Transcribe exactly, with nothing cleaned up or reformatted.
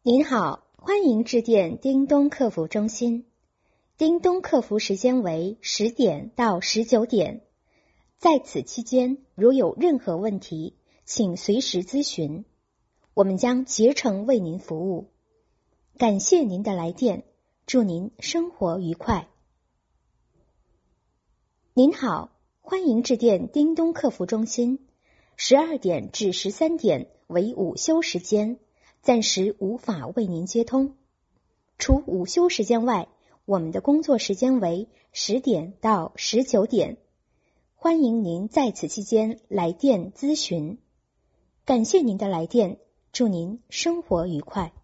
您好，欢迎致电叮咚客服中心。叮咚客服时间为十点到十九点，在此期间如有任何问题，请随时咨询，我们将竭诚为您服务。感谢您的来电，祝您生活愉快。您好，欢迎致电叮咚客服中心。十二点至十三点为午休时间，暂时无法为您接通。除午休时间外，我们的工作时间为十点到十九点，欢迎您在此期间来电咨询。感谢您的来电，祝您生活愉快。